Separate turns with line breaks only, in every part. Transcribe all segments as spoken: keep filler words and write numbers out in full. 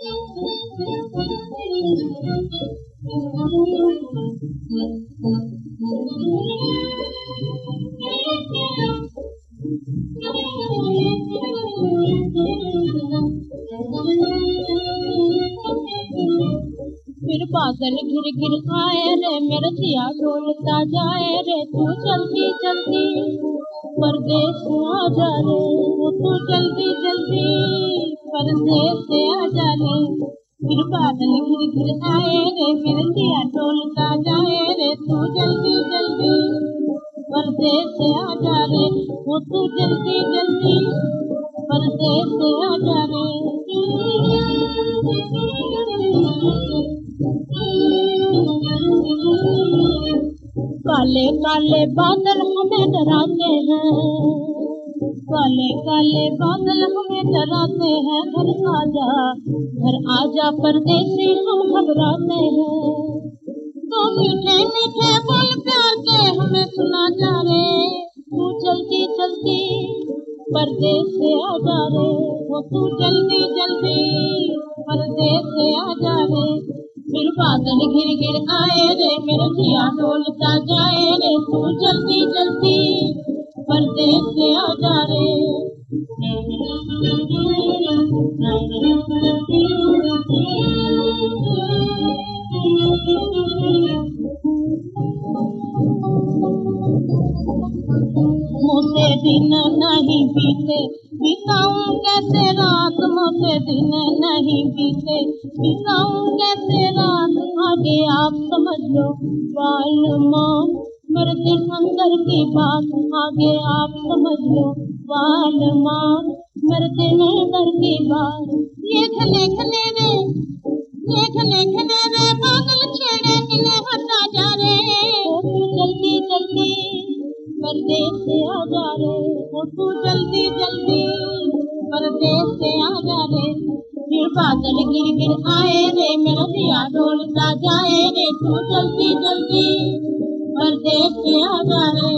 फिर बादल घिर घिर आए रे मेरा जिया ढोलता जाए रे, तू जल्दी जल्दी परदेस आ जा रे, तू जल्दी जल्दी परदेस आ जा रे। फिर बादल घिर घिर आए रे मेरा जिया ढोलता जाए रे, तू जल्दी जल्दी परदेस आ जा रे, तू जल्दी जल्दी परदेस आ जा रे। काले काले बादल हमें डराते हैं, काले काले बादल हमें डराते हैं, घर आजा घर आजा परदेसी हम घबराते हैं। तो मीठे मीठे बोल प्यार के हमें सुना जा रे, तू जल्दी जल्दी परदेस से आ जा रे, वो तू जल्दी जल्दी परदेस से आ जा रे। फिर बादल घिर घिर आए रे मेरा जिया ढोलता जाए रे, तू जल्दी जल्दी परदेस से आ जा रे। मुझसे दिन नहीं बीते बिताऊं कैसे रात, मुझसे दिन नहीं बीते बिताऊं कैसे रात, आगे आप समझ लो बालमा मरते अंदर की बात, आगे आप समझ लो बालमा मरते अंदर की बात। ये खले खले रे ये खले खले रे बादल छेड़े इन्हें हटा जा रे, तू जल्दी जल्दी परदेस से आ जा रे, वो तू जल्दी जल्दी परदेस से आ जा रे। फिर बादल गिर गिर आए रे मेरा जिया ढोलता जाए रे, तू जल्दी जल्दी परदेस से आ जा रे।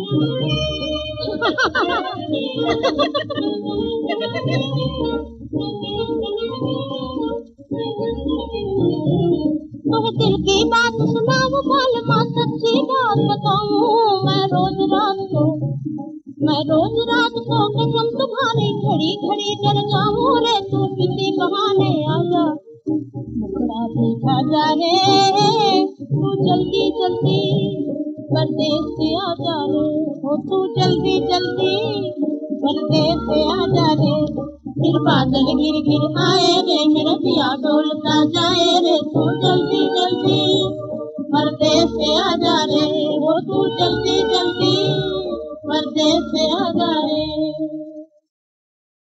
तुम दिल की बात सुनाओ मालूम सच्ची बात बताऊं, मैं रोज रात को मैं रोज रात को कसम तुम्हारी खड़ी खड़ी डर जाऊं रे, तू किसी बहाने आ जा मुखड़ा दिखा जा रे, तू जल्दी जल्दी परदेस से आ जा रे, हो तू जल्दी जल्दी परदेस से आ जा रे। फिर बादल गिर गिर आए रे मेरा जिया ढोलता जाए रे, तू जल्दी जल्दी परदेस से आ जा रे, वो तू जल्दी जल्दी परदेस से आ जा रे।